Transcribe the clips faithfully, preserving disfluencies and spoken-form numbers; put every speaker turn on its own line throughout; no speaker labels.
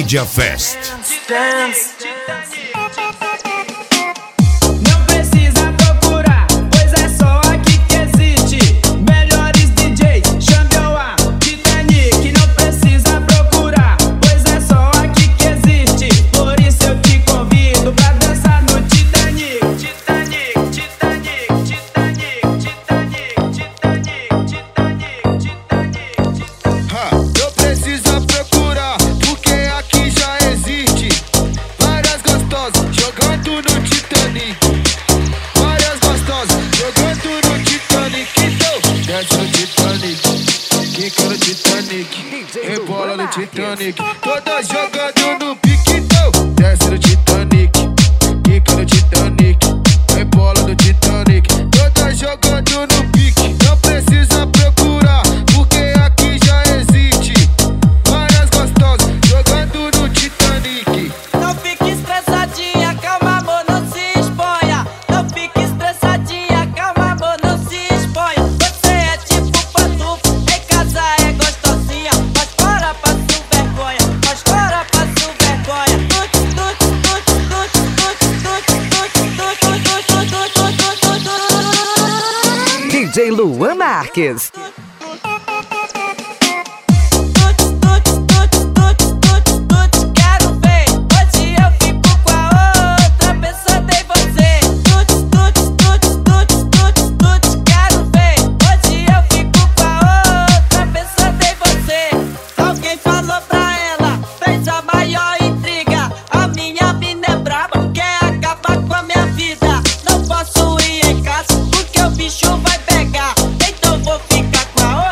Media Fest.
Dance.
Não precisa procurar, pois é só aqui que existe. Melhores D Js, Champion, Titanic. Não precisa procurar, pois é só aqui que existe. Por isso eu te convido pra dançar no Titanic. Titanic, Titanic, Titanic, Titanic, Titanic, Titanic, Titanic.
Ha, não precisa procurar, porque aqui já existe. Várias gostosas jogando no Titanic. Várias gostosas jogando no Titanic. Então, desce no Titanic, quica no Titanic, rebola no Titanic. Todas jogando no pique. Então, desce no Titanic, quica no Titanic, rebola no Titanic. Todas jogando no pique. Não precisa procurar, porque aqui já existe. Várias gostosas jogando no Titanic.
Não fique estressadinha, calma amor, não se exponha. Não fique estressadinha, calma amor, não se exponha. Você é tipo pantufa, em casa é gostosinha. Mas fora passo vergonha, mas fora passo vergonha. Tut, tut, tut, tut, tut, tut, tut, tut, tut, tut.
D J Luan Marques.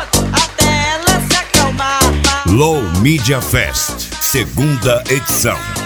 Low Media Fest, segunda edição.